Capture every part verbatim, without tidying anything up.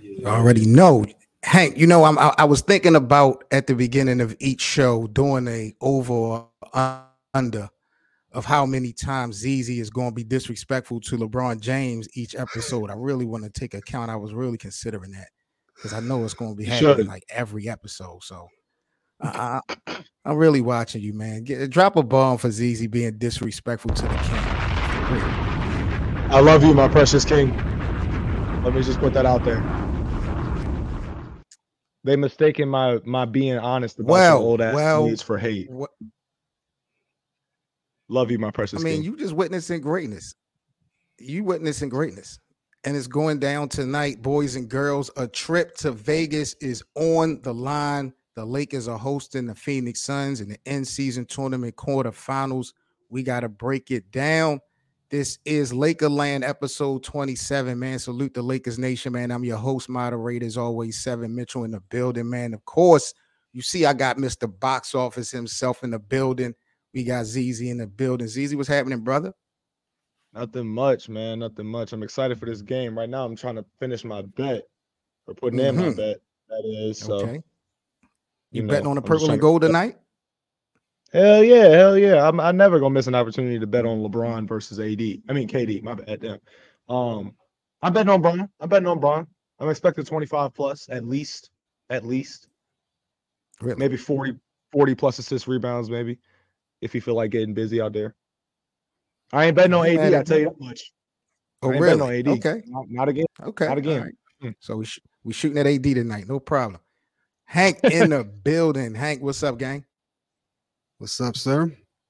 You already know. Hank, you know, I'm, I, I was thinking about at the beginning of each show doing a over or under of how many times Z Z is going to be disrespectful to LeBron James each episode. I really want to take account. I was really considering that because I know it's going to be You happening should. like every episode. So I, I, I'm really watching you, man. Get, drop a bomb for Z Z being disrespectful to the king, man, for real. I love you, my precious king. Let me just put that out there. They mistaken my my being honest about your Well, old ass well, needs for hate. what, Love you, my I precious mean, king. you just witnessing greatness. You witnessing greatness. And it's going down tonight, boys and girls. A trip to Vegas is on the line. The Lakers are hosting the Phoenix Suns in the end season tournament quarterfinals. We got to break it down. This is Lakerland episode twenty-seven, man. Salute the Lakers Nation, man. I'm your host, moderator, as always, Seven Mitchell in the building, man. Of course, you see I got Mister Box Office himself in the building. We got Z Z in the building. Z Z, what's happening, brother? Nothing much, man. Nothing much. I'm excited for this game. Right now, I'm trying to finish my bet or putting in my Mm-hmm. bet. That is so. Okay. You You betting know, on the I'm just purple trying and to. gold tonight? Hell yeah, hell yeah. I'm I'm never gonna miss an opportunity to bet on LeBron versus A D. I mean K D. My bad. Damn. Um, I'm betting on Bron. I'm betting on Bron. I'm expecting twenty-five plus at least, at least Really? maybe forty, forty plus assist rebounds, maybe if you feel like getting busy out there. I ain't betting I on ain't mad A D. I at tell that. you that much. Oh, I ain't betting on really? A D. Okay. Not, not again. Okay. Not All again. right. Mm. So we sh- we shooting at A D tonight. No problem. Hank in the building. Hank, what's up, gang? What's up, sir?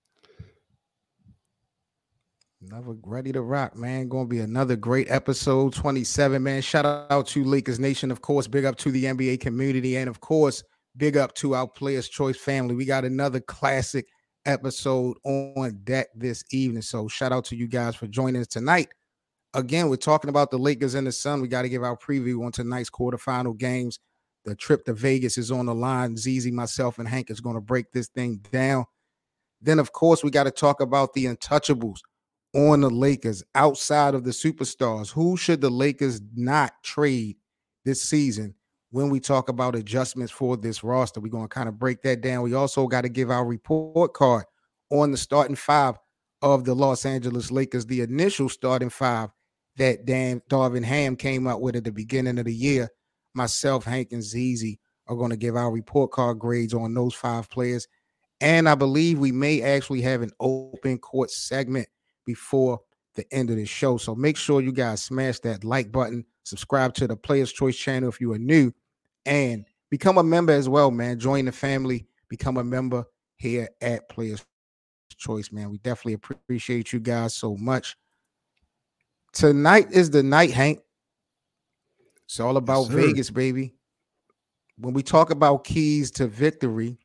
Another ready to rock, man. Going to be another great episode twenty-seven, man. Shout out to Lakers Nation, of course. Big up to the N B A community. And of course, big up to our Players Choice family. We got another classic episode on deck this evening. So shout out to you guys for joining us tonight. Again, we're talking about the Lakers and the Sun. We got to give our preview on tonight's quarterfinal games. The trip to Vegas is on the line. Z Z, myself, and Hank is going to break this thing down. Then, of course, we got to talk about the untouchables on the Lakers outside of the superstars. Who should the Lakers not trade this season when we talk about adjustments for this roster? We're going to kind of break that down. We also got to give our report card on the starting five of the Los Angeles Lakers, the initial starting five that Dan Darvin Ham came up with at the beginning of the year. Myself, Hank, and Z Z are going to give our report card grades on those five players. And I believe we may actually have an open court segment before the end of the show. So make sure you guys smash that like button, subscribe to the Players Choice channel if you are new, and become a member as well, man. Join the family, become a member here at Players Choice, man. We definitely appreciate you guys so much. Tonight is the night, Hank. It's all about Yes, sir. Vegas, baby. When we talk about keys to victory,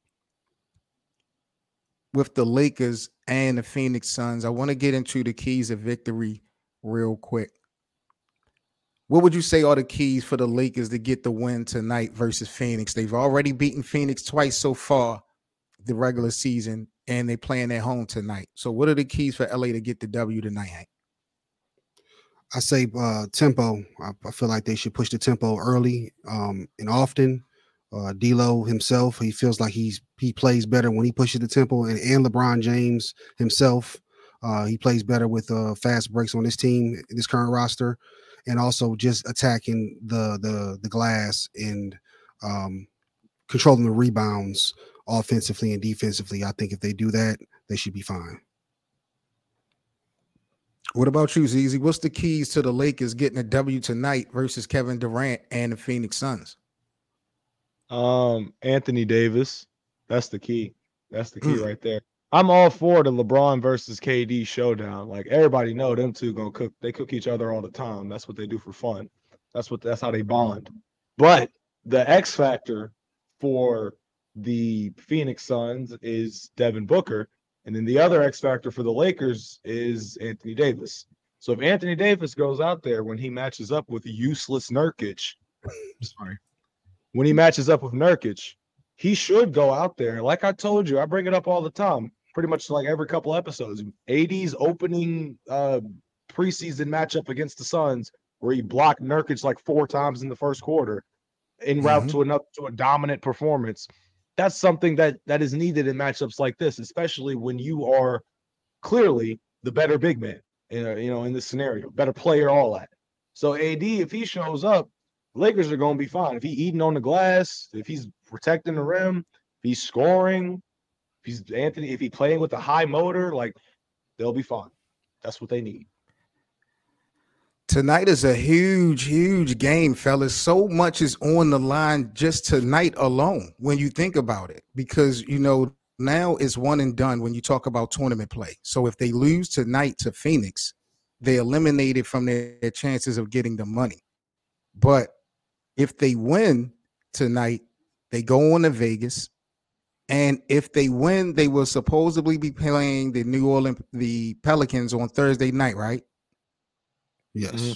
with the Lakers and the Phoenix Suns. I want to get into the keys of victory real quick. What would you say are the keys for the Lakers to get the win tonight versus Phoenix? They've already beaten Phoenix twice so far the regular season, and they're playing at home tonight. So what are the keys for L A to get the W tonight, Hank? I say uh, tempo. I, I feel like they should push the tempo early um, and often. Uh, D'Lo himself, he feels like he's he plays better when he pushes the tempo, and, and LeBron James himself, uh, he plays better with uh, fast breaks on this team, this current roster, and also just attacking the the the glass and um, controlling the rebounds offensively and defensively. I think if they do that, they should be fine. What about you, Z Z? What's the keys to the Lakers getting a W tonight versus Kevin Durant and the Phoenix Suns? Um, Anthony Davis. That's the key. That's the key Mm, right there. I'm all for the LeBron versus K D showdown. Like everybody know them two gonna cook. They cook each other all the time. That's what they do for fun. That's what that's how they bond. But the X factor for the Phoenix Suns is Devin Booker, and then the other X factor for the Lakers is Anthony Davis. So if Anthony Davis goes out there when he matches up with useless Nurkic, sorry, when he matches up with Nurkic, he should go out there. Like I told you, I bring it up all the time, pretty much like every couple episodes. A D's opening uh, preseason matchup against the Suns where he blocked Nurkic like four times in the first quarter en route Mhm. to another to a dominant performance. That's something that that is needed in matchups like this, especially when you are clearly the better big man, in a, you know, in this scenario, better player, all that. So A D, if he shows up, Lakers are going to be fine. If he eating on the glass, if he's protecting the rim, if he's scoring, if he's Anthony, if he's playing with a high motor, like they'll be fine. That's what they need. Tonight is a huge, huge game, fellas. So much is on the line just tonight alone when you think about it, because, you know, now it's one and done when you talk about tournament play. So if they lose tonight to Phoenix, they're eliminated from their, their chances of getting the money. But if they win tonight, they go on to Vegas. And if they win, they will supposedly be playing the New Orleans, the Pelicans on Thursday night, right? Yes. Mm-hmm.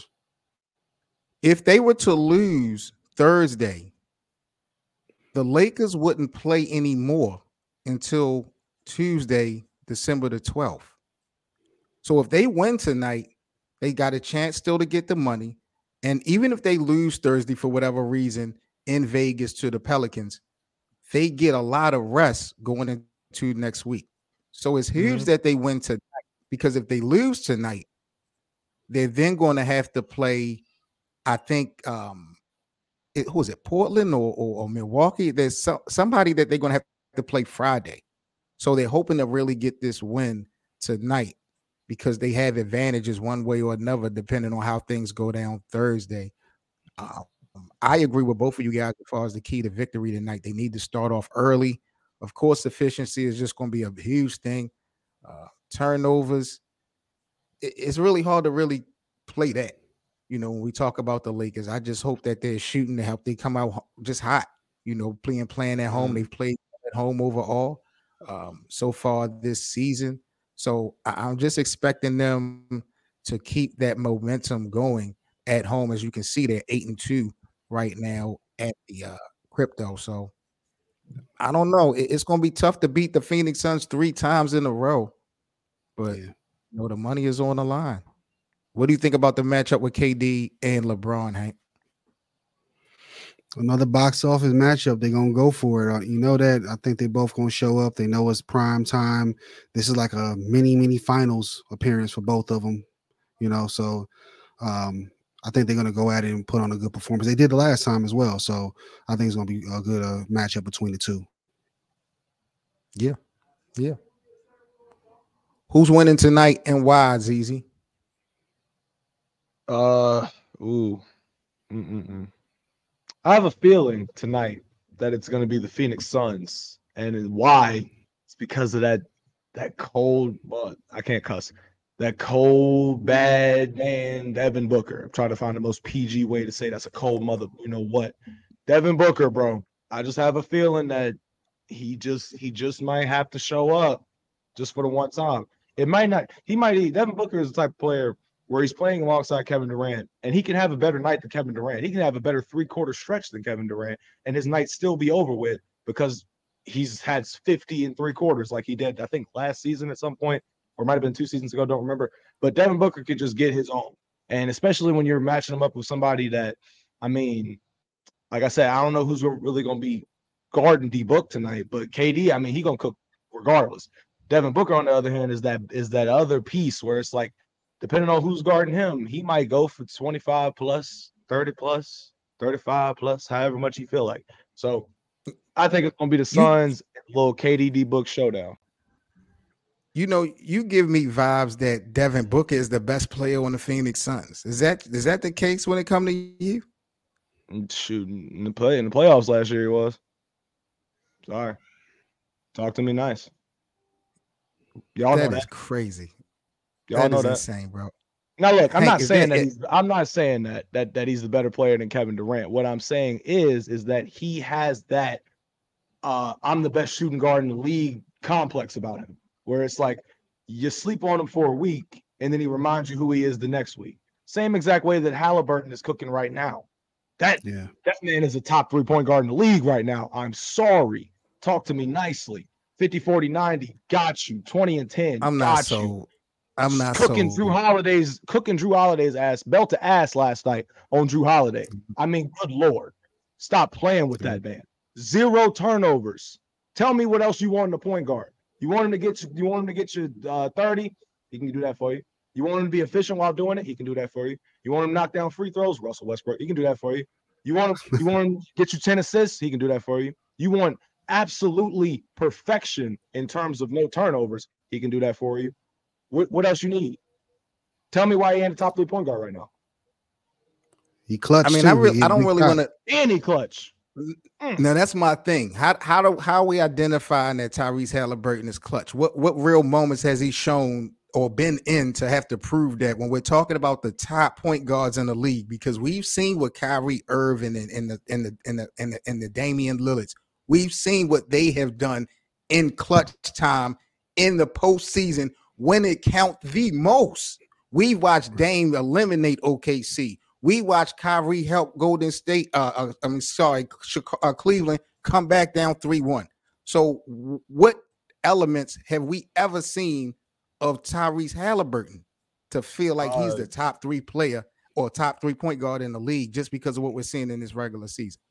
If they were to lose Thursday, the Lakers wouldn't play anymore until Tuesday, December the twelfth. So if they win tonight, they got a chance still to get the money. And even if they lose Thursday for whatever reason in Vegas to the Pelicans, they get a lot of rest going into next week. So it's huge Mhm. that they win tonight, because if they lose tonight, they're then going to have to play, I think, um, it, who is it, Portland or, or, or Milwaukee? There's so, somebody that they're going to have to play Friday. So they're hoping to really get this win tonight, because they have advantages one way or another, depending on how things go down Thursday. Um, I agree with both of you guys as far as the key to victory tonight. They need to start off early. Of course, efficiency is just going to be a huge thing. Uh, turnovers, it, it's really hard to really play that. You know, when we talk about the Lakers, I just hope that they're shooting to help they come out ho- just hot. You know, playing playing at home. Mhm. They've played at home overall um, so far this season. So I, I'm just expecting them to keep that momentum going at home. As you can see, they're eight and two right now at the uh, crypto. So I don't know. It- it's going to be tough to beat the Phoenix Suns three times in a row, but Yeah. you know the money is on the line. What do you think about the matchup with K D and LeBron, Hank? Another box office matchup. They're gonna go for it. Uh, You know that. I think they both gonna show up. They know it's prime time. This is like a mini mini finals appearance for both of them. You know, so um, I think they're gonna go at it and put on a good performance. They did the last time as well. So I think it's gonna be a good uh, matchup between the two. Yeah, yeah. Who's winning tonight and why, Zeezy? Uh, ooh. Mm-mm-mm. I have a feeling tonight that it's going to be the Phoenix Suns, and why? It's because of that that cold. Well, I can't cuss. That cold, bad man, Devin Booker. I'm trying to find the most P G way to say that's a cold mother. You know what? Devin Booker, bro. I just have a feeling that he just he just might have to show up just for the one time. It might not. He might. Devin Booker is the type of player where he's playing alongside Kevin Durant, and he can have a better night than Kevin Durant. He can have a better three-quarter stretch than Kevin Durant, and his night still be over with because he's had fifty and three quarters like he did, I think, last season at some point, or might have been two seasons ago, don't remember. But Devin Booker could just get his own. And especially when you're matching him up with somebody that, I mean, like I said, I don't know who's really going to be guarding D Book tonight, but K D, I mean, he going to cook regardless. Devin Booker, on the other hand, is that is that other piece where it's like, depending on who's guarding him, he might go for twenty-five plus, thirty plus, thirty-five plus, however much he feel like. So I think it's gonna be the You Suns little K D D Book showdown. you know, you give me vibes that Devin Booker is the best player on the Phoenix Suns. Is that is that the case when it comes to you? Shooting in the play in the playoffs last year, he was. Sorry, talk to me nice. Y'all know That that. is crazy. Y'all That know is that. insane, bro. Now look, I'm Hank, not is saying that that it? he's I'm not saying that that that he's the better player than Kevin Durant. What I'm saying is is that he has that uh I'm the best shooting guard in the league complex about him, where it's like you sleep on him for a week and then he reminds you who he is the next week. Same exact way that Halliburton is cooking right now. That Yeah. that man is a top three-point guard in the league right now. I'm sorry. Talk to me nicely. fifty, forty, ninety, got you. twenty and ten, I'm not got you. so I'm not cooking sold. Drew Holiday's cooking Drew Holiday's ass, belt to ass last night on Drew Holiday. I mean, good lord, stop playing with that man. Zero turnovers. Tell me what else you want in the point guard. You want him to get you, you want him to get you uh, thirty. He can do that for you. You want him to be efficient while doing it. He can do that for you. You want him to knock down free throws. Russell Westbrook. He can do that for you. You want him. You want him to get you ten assists. He can do that for you. You want absolutely perfection in terms of no turnovers. He can do that for you. What, what else you need? Tell me why he ain't the top three point guard right now. He clutch. I mean, too. I really, He- I don't he really clutch. want to. And he clutch. Now that's my thing. How how do how are we identifying that Tyrese Halliburton is clutch? What what real moments has he shown or been in to have to prove that when we're talking about the top point guards in the league? Because we've seen what Kyrie Irving and, and the and the and the and the and the Damian Lillards, we've seen what they have done in clutch time in the postseason when it count the most. We watched Dame eliminate O K C. We watched Kyrie help Golden State. Uh, uh, I mean, sorry, Chicago, uh, Cleveland come back down three one. So, w- what elements have we ever seen of Tyrese Halliburton to feel like he's Uh, the top three player or top three point guard in the league just because of what we're seeing in this regular season?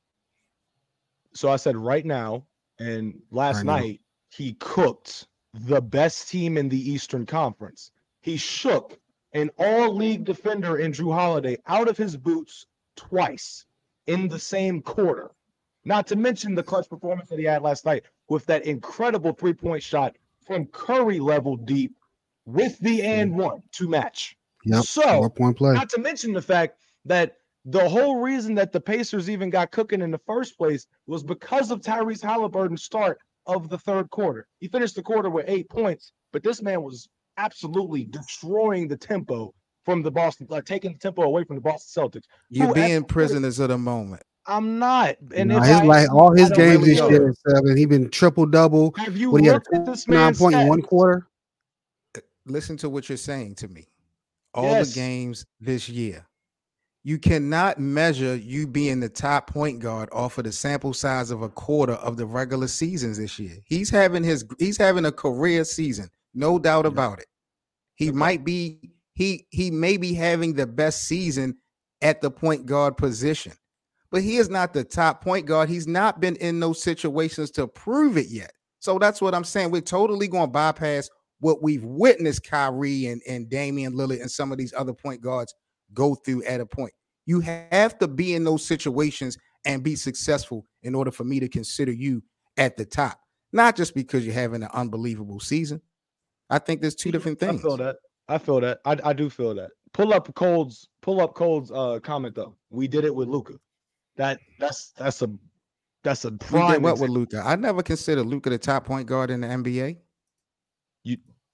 So I said right now, and last Right now. night he cooked the best team in the Eastern Conference. He shook an all-league defender in Drew Holiday out of his boots twice in the same quarter. Not to mention the clutch performance that he had last night with that incredible three-point shot from Curry level deep with the and one to match. Yep. So, Four point play. not to mention the fact that the whole reason that the Pacers even got cooking in the first place was because of Tyrese Halliburton's start of the third quarter. He finished the quarter with eight points, but this man was absolutely destroying the tempo from the Boston, like taking the tempo away from the Boston Celtics. You're Who being actually- prisoners of the moment. I'm not. And Nah, if his I like am, all his I don't games really this know. year, seven. He been triple double. Have you What he had looked at this nine man's point in stats? one quarter. Listen to what you're saying to me. All Yes. the games this year. You cannot measure you being the top point guard off of the sample size of a quarter of the regular seasons this year. He's having his he's having a career season, no doubt about it. He Okay. might be he he may be having the best season at the point guard position, but he is not the top point guard. He's not been in those situations to prove it yet. So that's what I'm saying. We're totally going to bypass what we've witnessed Kyrie and, and Damian Lillard and some of these other point guards go through at a point. You have to be in those situations and be successful in order for me to consider you at the top, not just because you're having an unbelievable season. I think there's two different things. I feel that. I feel that. I, I do feel that. Pull up Cold's pull up Cold's uh comment though. We did it with Luka. That that's that's a that's a We prime did what with example. Luka? I never considered Luka the top point guard in the N B A. You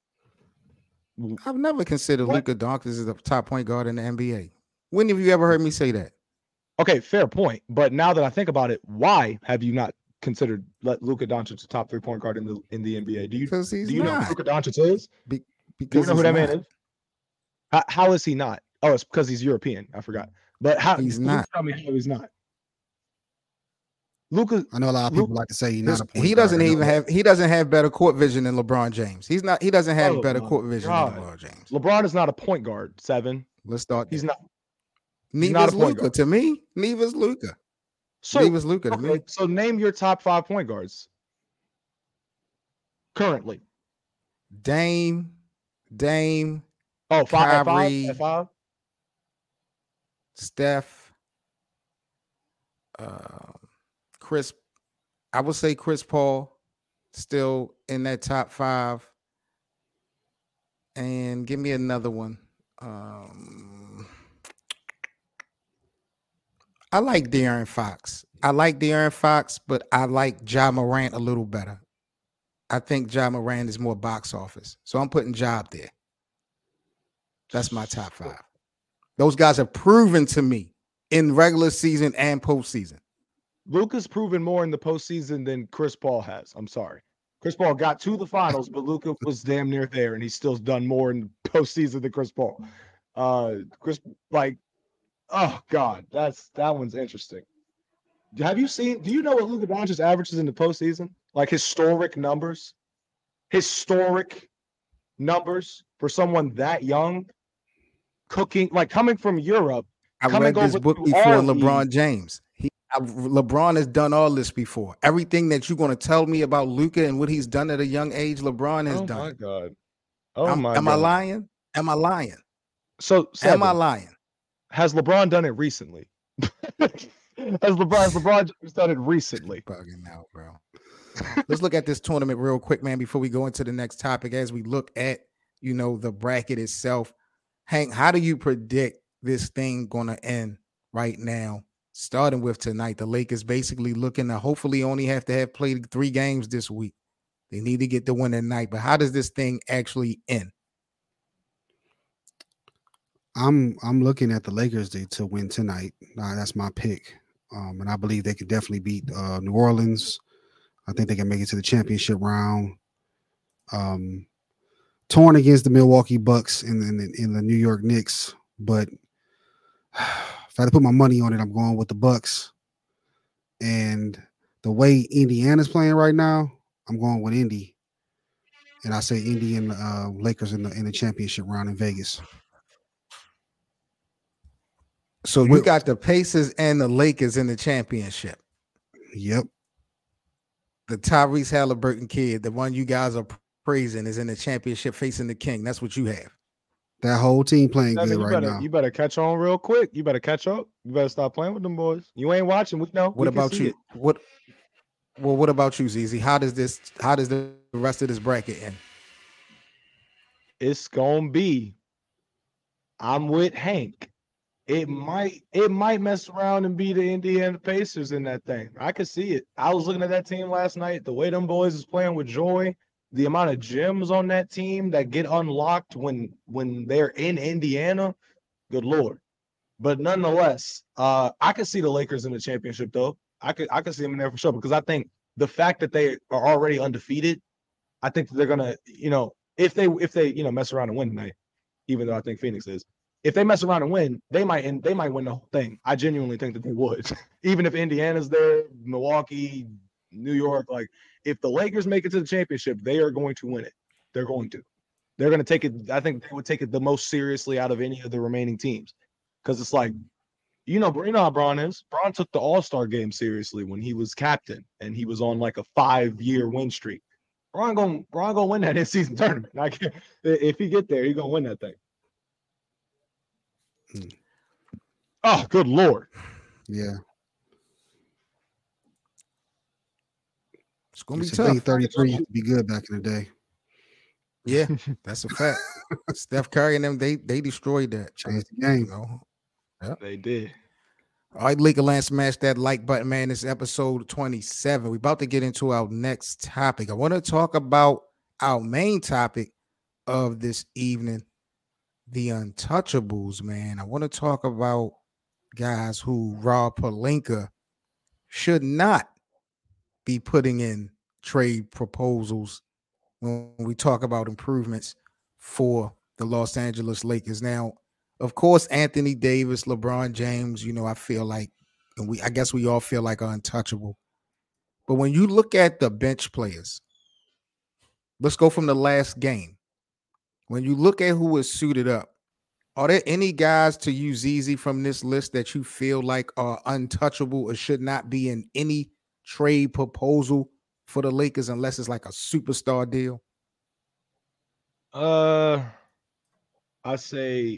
I've never considered What? Luka Doncic as the top point guard in the N B A. When have you ever heard me say that? okay, fair point. But now that I think about it, why have you not considered let Luka Doncic the top three point guard in the in the N B A? Do you Because he's do you know not. who Luka Doncic is? Be- Do you because know who he's that not. man is? How, how is he not? Oh, it's because he's European. I forgot. But how He's please not. tell me how he's not. Luka, I know a lot of Luke- people like to say he's not His- a point he guard. doesn't I know even that. have he doesn't have better court vision than LeBron James. He's not he doesn't have Oh better my court vision God. than LeBron James. LeBron is not a point guard. Seven. Let's start. He's there. not. Neither not is a point Luka guard. to me. Neither is Luka. So Neither is Luka to okay, me. so name your top five point guards currently. Dame, Dame, Oh, five at five. Kyrie. At five. Steph, uh, Chris. I would say Chris Paul still in that top five. And give me another one. Um, I like De'Aaron Fox. I like De'Aaron Fox, but I like Ja Morant a little better. I think Ja Morant is more box office. So I'm putting Ja up there. That's my top five. Those guys have proven to me in regular season and postseason. Luka's proven more in the postseason than Chris Paul has. I'm sorry. Chris Paul got to the finals, but Luka was damn near there, and he's still done more in the postseason than Chris Paul. Uh, Chris, like, oh God, that's that one's interesting. Have you seen? Do you know what Luka Doncic averages in the postseason? Like historic numbers, historic. numbers for someone that young, cooking like coming from Europe. I coming read this over book to before our on LeBron league. James. He, I, LeBron has done all this before. Everything that you're going to tell me about Luka and what he's done at a young age, LeBron has Oh done my it. God. Oh I'm, my am God. I lying? Am I lying? So am I seven, lying? has LeBron done it recently? has LeBron has LeBron James done it recently? Bugging out, bro. Let's look at this tournament real quick, man, before we go into the next topic. As we look at, you know, the bracket itself, Hank, how do you predict this thing going to end right now? Starting with tonight, the Lakers basically looking to hopefully only have to have played three games this week. They need to get the win tonight, but how does this thing actually end? I'm I'm looking at the Lakers to, to win tonight. Uh, that's my pick, um, and I believe they could definitely beat uh, New Orleans. I think they can make it to the championship round. Um, torn against the Milwaukee Bucks in the, in the New York Knicks, but if I had to put my money on it, I'm going with the Bucks. And the way Indiana's playing right now, I'm going with Indy. And I say Indy and uh, Lakers in the in the championship round in Vegas. So you got the Pacers and the Lakers in the championship. Yep. The Tyrese Halliburton kid, the one you guys are praising, is in the championship facing the King. That's what you have. That whole team playing Seven, good you right better, now. You better catch on real quick. You better catch up. You better stop playing with them boys. You ain't watching. We know. What we about you? It. What? Well, what about you, Z Z? How does this? How does the rest of this bracket end? It's gonna be. I'm with Hank. It might it might mess around and be the Indiana Pacers in that thing. I could see it. I was looking at that team last night. The way them boys is playing with joy, the amount of gems on that team that get unlocked when when they're in Indiana. Good Lord. But nonetheless, uh, I could see the Lakers in the championship though. I could I could see them in there for sure because I think the fact that they are already undefeated, I think they're gonna, you know, if they if they, you know, mess around and win tonight, even though I think Phoenix is. If they mess around and win, they might and they might win the whole thing. I genuinely think that they would. Even if Indiana's there, Milwaukee, New York, like if the Lakers make it to the championship, they are going to win it. They're going to. They're going to take it. I think they would take it the most seriously out of any of the remaining teams. Because it's like, you know, you know how Braun is. Braun took the All-Star game seriously when he was captain and he was on like a five-year win streak. Braun gonna Braun gonna win that in-season tournament. Like if he get there, he's gonna win that thing. Hmm. Oh, good Lord. Yeah. It's gonna be it's tough. thirty-three used to be good back in the day. Yeah, that's a fact. Steph Curry and them, they they destroyed that. Changed the game. You know? Yep. They did. All right, Laker Land, smash that like button, man. This is episode twenty-seven. We're about to get into our next topic. I want to talk about our main topic of this evening, the untouchables, man. I want to talk about guys who Rob Pelinka should not be putting in trade proposals when we talk about improvements for the Los Angeles Lakers. Now, of course, Anthony Davis, LeBron James, you know, I feel like, and we, I guess we all feel like are untouchable. But when you look at the bench players, let's go from the last game. When you look at who is suited up, are there any guys to use easy from this list that you feel like are untouchable or should not be in any trade proposal for the Lakers unless it's like a superstar deal? Uh, I say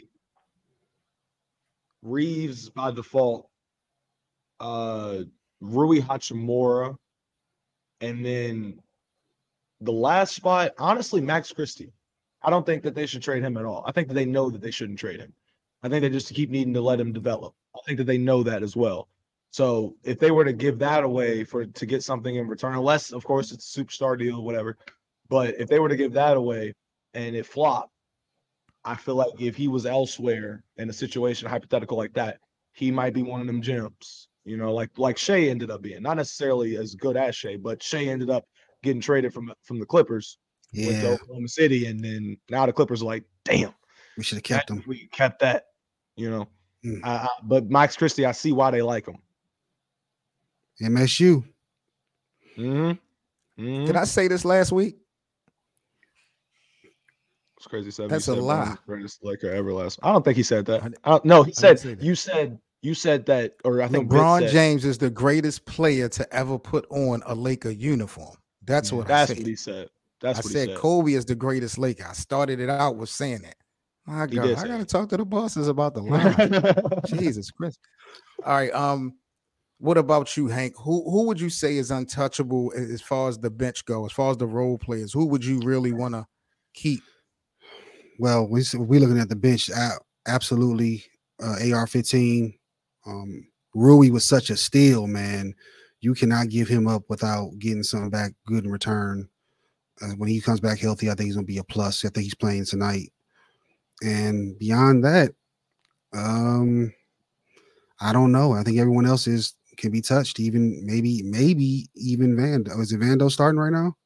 Reeves by default, uh, Rui Hachimura, and then the last spot, honestly, Max Christie. I don't think that they should trade him at all. I think that they know that they shouldn't trade him. I think they just keep needing to let him develop. I think that they know that as well. So if they were to give that away for to get something in return, unless of course it's a superstar deal, whatever. But if they were to give that away and it flopped, I feel like if he was elsewhere in a situation hypothetical like that, he might be one of them gems. You know, like like Shea ended up being, not necessarily as good as Shea, but Shea ended up getting traded from from the Clippers. Yeah. Went to Oklahoma City, and then now the Clippers are like, damn, we should have kept him. We kept that, you know. Mm. I, I, but Max Christie, I see why they like him. M S U. Mm-hmm. Mm-hmm. Did I say this last week? It's crazy. Seven. That's You a said lie. Bron's greatest Laker ever last. I don't think he said that. I, I don't, no, he I said didn't say that. you said you said that, or I think LeBron Bit said, James is the greatest player to ever put on a Laker uniform. That's Yeah. what I that's said. what he said. That's I what he said said. Kobe is the greatest Laker. I started it out with saying that. My He God, did I say gotta that. talk to the bosses about the line. Jesus Christ. All right. Um, what about you, Hank? Who who would you say is untouchable a- as far as the bench go, as far as the role players? Who would you really want to keep? Well, we we looking at the bench. a- Absolutely, uh, A R fifteen. Um, Rui was such a steal, man. You cannot give him up without getting something back good in return. Uh, when he comes back healthy, I think he's gonna be a plus. I think he's playing tonight. And beyond that, um, I don't know. I think everyone else is can be touched. Even maybe, maybe even Vando. Is it Vando starting right now?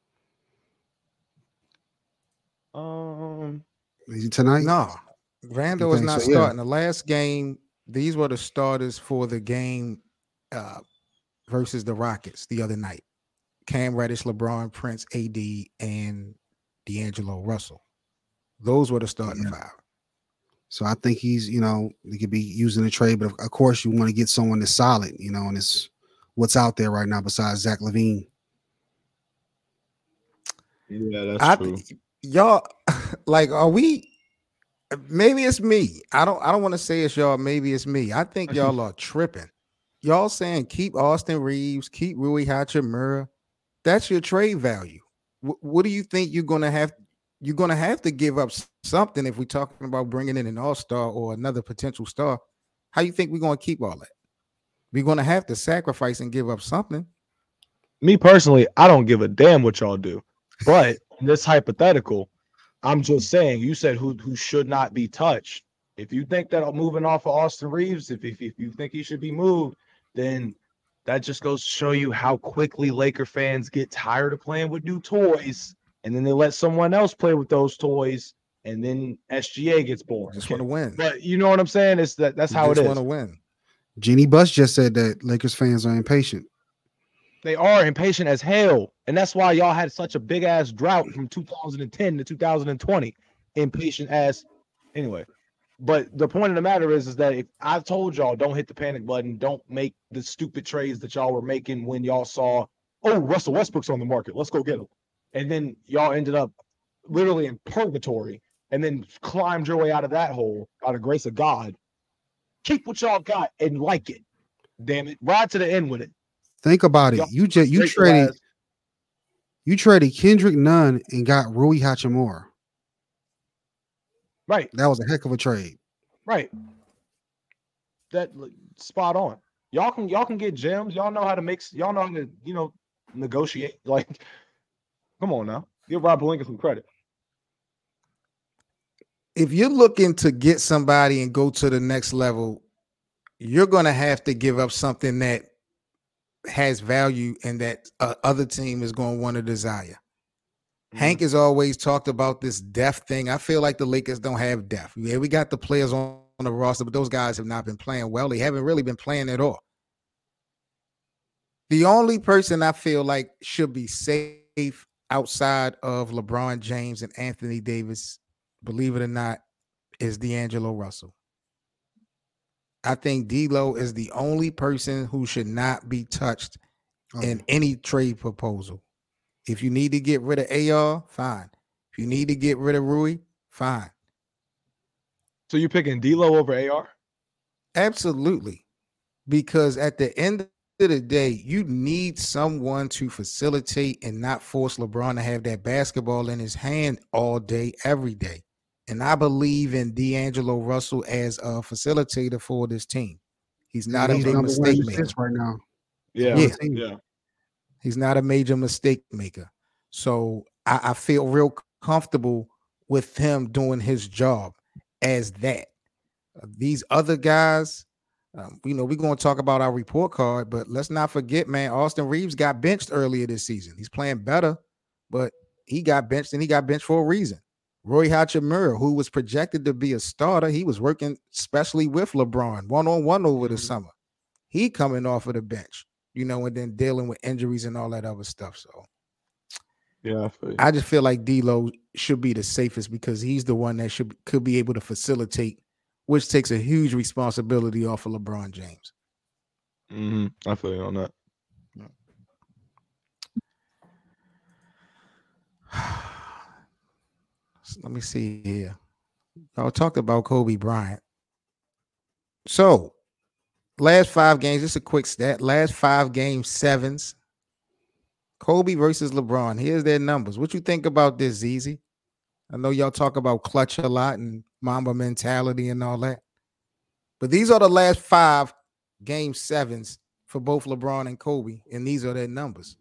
Um, Is he tonight? No, Rando is Okay, so not yeah. starting. The last game, these were the starters for the game uh, versus the Rockets the other night. Cam Reddish, LeBron, Prince, A D, and D'Angelo Russell. Those were the starting Yeah. five. So I think he's, you know, he could be using the trade, but of, of course you want to get someone that's solid, you know, and it's what's out there right now besides Zach LaVine. yeah, that's I true. y'all like are we maybe it's me. I don't I don't want to say it's y'all, maybe it's me. I think y'all are tripping. Y'all saying keep Austin Reeves, keep Rui Hachimura. That's your trade value. Wh- what do you think you're gonna have? You're gonna have to give up s- something if we're talking about bringing in an all-star or another potential star. How you think we're gonna keep all that? We're gonna have to sacrifice and give up something. Me personally, I don't give a damn what y'all do. But in this hypothetical, I'm just saying, you said who who should not be touched. If you think that moving off of Austin Reeves, if, if, if you think he should be moved, then that just goes to show you how quickly Laker fans get tired of playing with new toys, and then they let someone else play with those toys, and then S G A gets born. Just Okay. want to win. But you know what I'm saying? It's that that's You how it just want is. to win. Jeannie Buss just said that Lakers fans are impatient. They are impatient as hell. And that's why y'all had such a big ass drought from two thousand ten to two thousand twenty. Impatient as anyway. But the point of the matter is, is that if I told y'all don't hit the panic button, don't make the stupid trades that y'all were making when y'all saw, oh, Russell Westbrook's on the market. Let's go get him. And then y'all ended up literally in purgatory and then climbed your way out of that hole by the grace of God. Keep what y'all got and like it. Damn it. Ride to the end with it. Think about it. Y'all You just you break your traded ass. you traded Kendrick Nunn and got Rui Hachimura. Right. That was a heck of a trade. Right. That spot on. Y'all can y'all can get gems. Y'all know how to mix. Y'all know how to, you know, negotiate. Like, come on now. Give Rob Pelinka some credit. If you're looking to get somebody and go to the next level, you're gonna have to give up something that has value and that uh, other team is going to want to desire. Hank has always talked about this depth thing. I feel like the Lakers don't have depth. Yeah, we got the players on, on the roster, but those guys have not been playing well. They haven't really been playing at all. The only person I feel like should be safe outside of LeBron James and Anthony Davis, believe it or not, is D'Angelo Russell. I think D'Lo is the only person who should not be touched Oh, in any trade proposal. If you need to get rid of A R, fine. If you need to get rid of Rui, fine. So you're picking D'Lo over A R? Absolutely. Because at the end of the day, you need someone to facilitate and not force LeBron to have that basketball in his hand all day, every day. And I believe in D'Angelo Russell as a facilitator for this team. He's not and a he's big number one in mistake maker. assists right now. Yeah. Yeah. team. Yeah. He's not a major mistake maker. So I, I feel real comfortable with him doing his job as that. Uh, these other guys, um, you know, we're going to talk about our report card, but let's not forget, man, Austin Reeves got benched earlier this season. He's playing better, but he got benched and he got benched for a reason. Rui Hachimura, who was projected to be a starter, he was working especially with LeBron one-on-one over the Mhm. summer. He coming off of the bench, you know, and then dealing with injuries and all that other stuff. So Yeah, I feel you. I just feel like D'Lo should be the safest because he's the one that should could be able to facilitate, which takes a huge responsibility off of LeBron James. Mm-hmm. I feel you on that. Let me see here. Y'all talked about Kobe Bryant. So, last five games, just a quick stat. Last five game sevens. Kobe versus LeBron. Here's their numbers. What you think about this, Zeezy? I know y'all talk about clutch a lot and Mamba mentality and all that. But these are the last five game sevens for both LeBron and Kobe, and these are their numbers.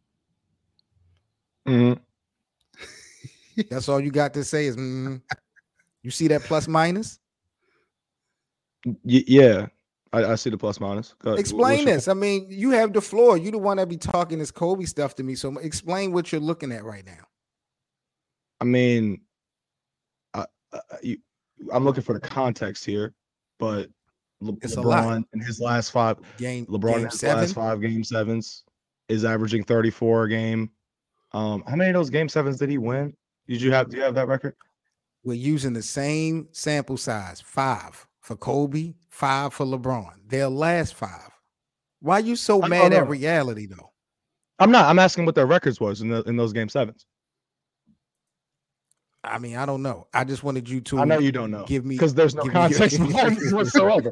Mm-hmm. That's all you got to say is, mm. You see that plus minus? Y- yeah, I, I see the plus minus. Go ahead. Explain What's your- this. I mean, you have the floor. You the one that be talking this Kobe stuff to me. So explain what you're looking at right now. I mean, I, I, you, I'm looking for the context here, but Le- It's a lot. LeBron in his last five Game LeBron in game his seven. last five game sevens is averaging thirty-four a game. Um, how many of those game sevens did he win? Did you have? Do you have that record? We're using the same sample size, five for Kobe, five for LeBron. Their last five. Why are you so I- mad I at know. reality, though? I'm not. I'm asking what their records was in the, in those game sevens. I mean, I don't know. I just wanted you to. I know you don't know. Give me because there's no give me your- context behind this whatsoever.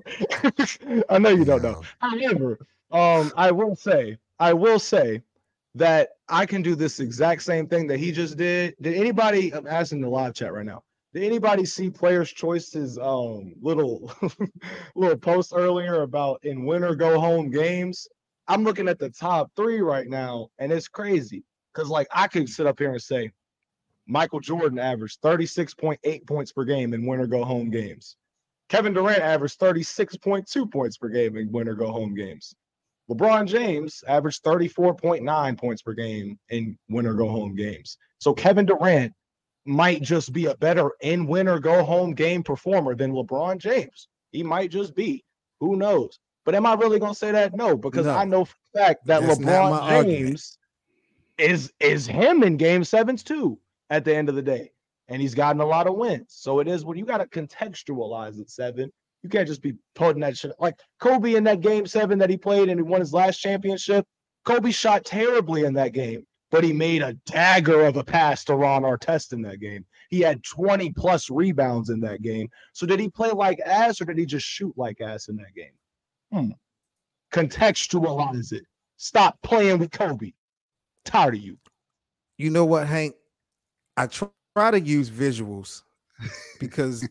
I know you don't know. However, um, I will say, I will say that I can do this exact same thing that he just did. Did anybody? I'm asking the live chat right now. Did anybody see Players' Choice's um little little post earlier about in winter go home games? I'm looking at the top three right now, and it's crazy because like I could sit up here and say Michael Jordan averaged thirty-six point eight points per game in winter go home games. Kevin Durant averaged thirty-six point two points per game in winter go home games. LeBron James averaged thirty-four point nine points per game in winter go home games. So Kevin Durant might just be a better in winter go home game performer than LeBron James. He might just be. Who knows? But am I really going to say that? No, because No. I know for a fact that That's not my LeBron argument. James is is him in game sevens too at the end of the day. And he's gotten a lot of wins. So it is what you got to contextualize it, Seven. You can't just be putting that shit like Kobe in that game seven that he played and he won his last championship. Kobe shot terribly in that game, but he made a dagger of a pass to Ron Artest in that game. He had twenty plus rebounds in that game. So did he play like ass or did he just shoot like ass in that game? Hmm. Contextualize it. Stop playing with Kobe. Tired of you. You know what, Hank? I try to use visuals because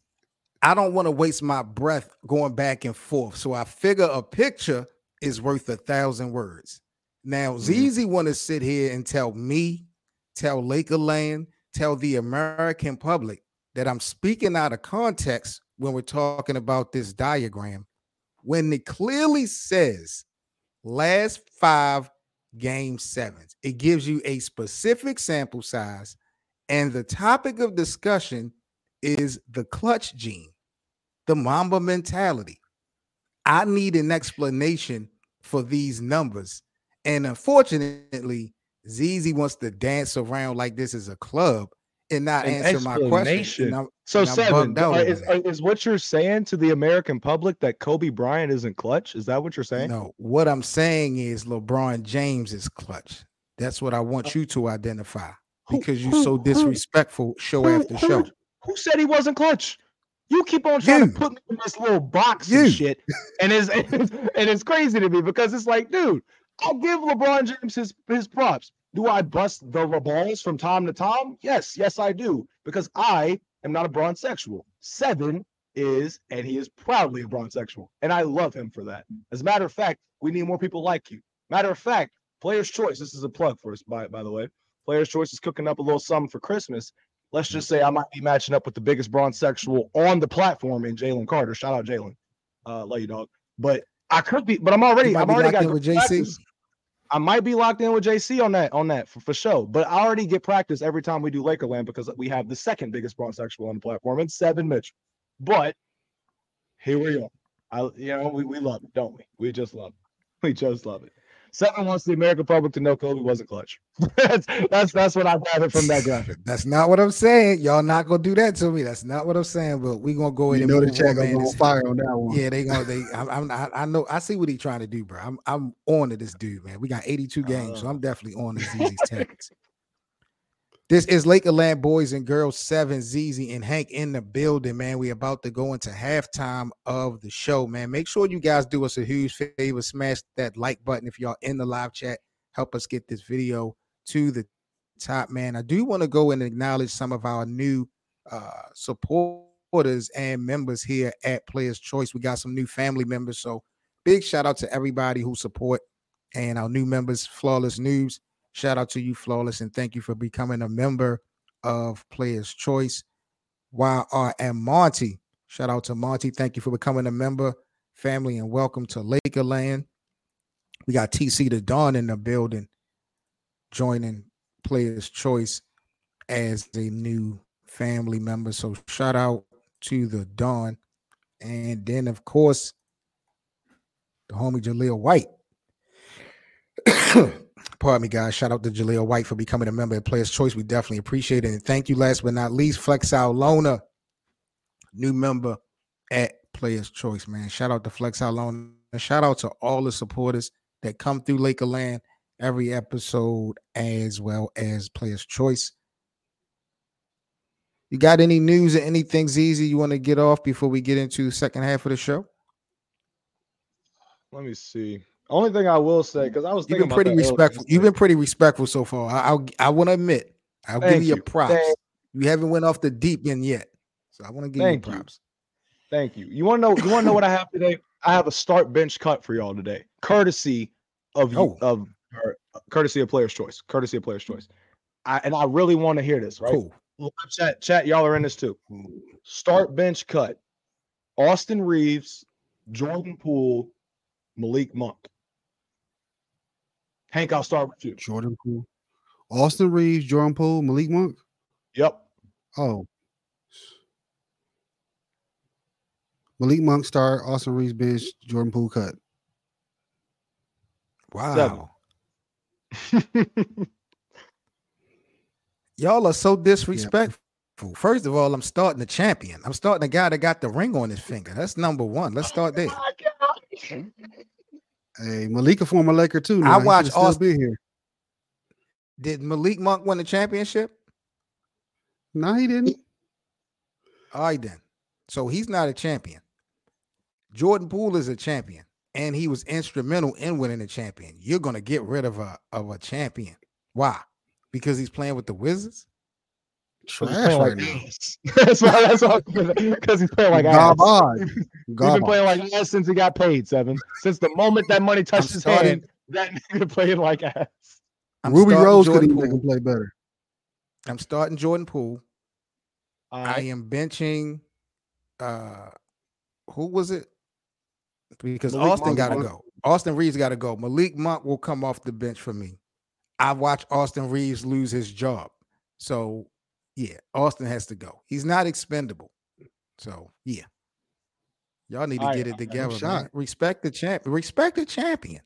I don't want to waste my breath going back and forth. So I figure a picture is worth a thousand words. Now, Mhm. Z Z want to sit here and tell me, tell Lakerland, tell the American public that I'm speaking out of context when we're talking about this diagram, when it clearly says last five game sevens. It gives you a specific sample size, and the topic of discussion is the clutch gene, the Mamba mentality. I need an explanation for these numbers. And unfortunately, Z Z wants to dance around like this is a club and not An answer my question. explanation. And I'm, So and I'm Seven, bugged out are- over is, that. is what you're saying to the American public that Kobe Bryant isn't clutch? Is that what you're saying? No, what I'm saying is LeBron James is clutch. That's what I want you to identify Who- because you're who- so who- disrespectful show who- after who- show. Who said he wasn't clutch? You keep on trying You. to put me in this little box You. and shit, and it's and it's crazy to me because it's like, dude, I'll give LeBron James his his props. Do I bust the balls from time to time? Yes, yes, I do, because I am not a bronzexual. Seven is, and he is proudly a bronzexual, and I love him for that. As a matter of fact, we need more people like you. Matter of fact, Players' Choice. This is a plug for us, by by the way. Players' Choice is cooking up a little something for Christmas. Let's just say I might be matching up with the biggest bronzexual on the platform in Jalen Carter. Shout out Jalen. Uh, love you, dog. But I could be, but I'm already, You might I'm be already locked got in good with J C. practice. I might be locked in with J C on that, on that for, for sure. But I already get practice every time we do Lakerland because we have the second biggest bronzexual on the platform. It's Seven Mitchell. But here we are. I, you know, we, we love it, don't we? We just love it. We just love it. Seven wants the American public to know Kobe wasn't clutch. that's that's that's what I gathered from that graphic. That's not what I'm saying. Y'all not gonna do that to me. That's not what I'm saying. But we gonna go ahead You and know the move chat on, gonna man. go on fire on that one. Yeah, they gonna they. I'm, I'm I, I know. I see what he's trying to do, bro. I'm I'm on to this dude, man. We got eighty-two games, Uh, so I'm definitely on to Z Z's tactics. This is Lakerland boys and girls seven. Z Z and Hank in the building, man. We about to go into halftime of the show, man. Make sure you guys do us a huge favor. Smash that like button if y'all in the live chat. Help us get this video to the top, man. I do want to go and acknowledge some of our new uh, supporters and members here at Players Choice. We got some new family members, so big shout out to everybody who support and our new members, Flawless News. Shout out to you, Flawless, and thank you for becoming a member of Players Choice. Y R and Monty, shout out to Monty. Thank you for becoming a member, family, and welcome to Lakerland. We got T C the Dawn in the building, joining Players Choice as a new family member. So shout out to the Dawn. And then, of course, the homie Jaleel White. Pardon me, guys. Shout out to Jaleel White for becoming a member of Players Choice. We definitely appreciate it. And thank you, last but not least, Flex Lona, new member at Players Choice, man. Shout out to Flex Lona. Shout out to all the supporters that come through Lakerland every episode, as well as Players Choice. You got any news or anything, Zizi, you want to get off before we get into the second half of the show? Let me see. Only thing I will say, because I was You've thinking been pretty about that respectful. earlier. You've been pretty respectful so far. I, I'll, I want to admit, I'll Thank give you your you. props. Thank- You haven't went off the deep end yet, so I want to give Thank you you. props. Thank you. You want to know? You want to know what I have today? I have a start bench cut for y'all today, courtesy of you, Oh. of or, courtesy of Players Choice, courtesy of Players Choice. I, and I really want to hear this, right? Cool. Live Chat, chat, y'all are in this too. Start bench cut: Austin Reeves, Jordan Poole, Malik Monk. Hank, I'll start with you. Jordan Poole, Austin Reeves, Jordan Poole, Malik Monk. Yep. Oh, Malik Monk start, Austin Reeves bench, Jordan Poole cut. Wow. Y'all are so disrespectful. First of all, I'm starting a champion. I'm starting a guy that got the ring on his finger. That's number one. Let's start there. Hey, Malik a former Laker too. Now. I He watch should've still Austin- been here. Did Malik Monk win the championship? No, he didn't. All right, then. So he's not a champion. Jordan Poole is a champion, and he was instrumental in winning the champion. You're going to get rid of a, of a champion. Why? Because he's playing with the Wizards? Because Trash he's right playing now. like ass. That's why. That's why. Because he's playing like ass. Garbage. He's been Garbage. playing like ass since he got paid, Seven. Since the moment that money touched I'm his starting- hand, that nigga playing like ass. I'm Ruby starting Rose could Jordan even make Poole. him play better. I'm starting Jordan Poole. I I am benching uh who was it? Because Malik Austin Monk. got to go. Austin Reeves got to go. Malik Monk will come off the bench for me. I watched Austin Reeves lose his job. So, yeah, Austin has to go. He's not expendable. So, yeah. Y'all need to All get right, it together, man. shot. Respect the champ. Respect the champion.